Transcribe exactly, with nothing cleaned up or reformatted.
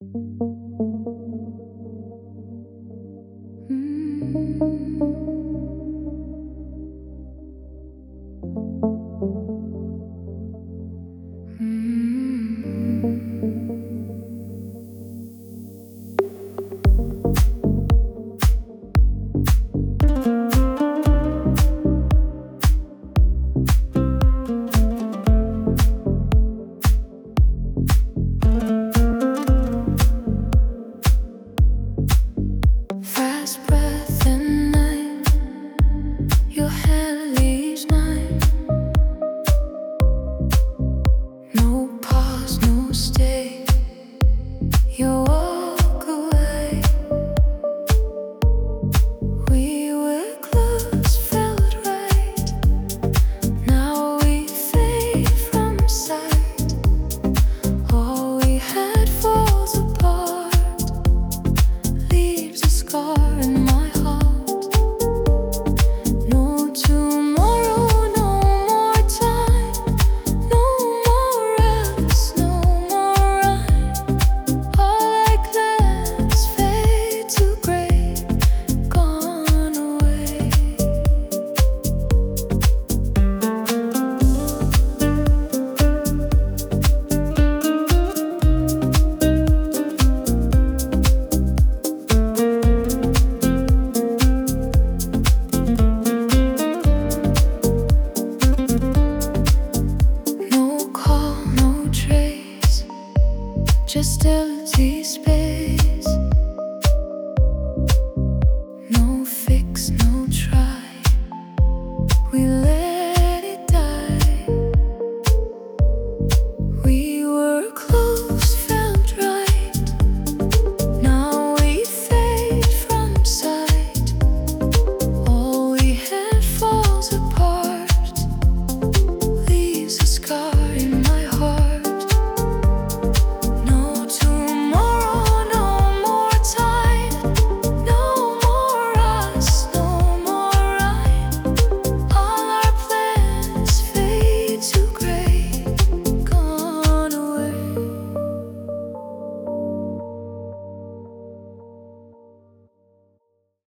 Fast breath in night, your hand leaves mine. No pause, no stay, you walk away. We were close, felt right. Now we fade from sight. All we had falls apart, leaves a scar in my heart. No tomorrow, no more time, no more rest, no more rhyme. All I glance fade to gray, gone away. No call, no trace, just empty space.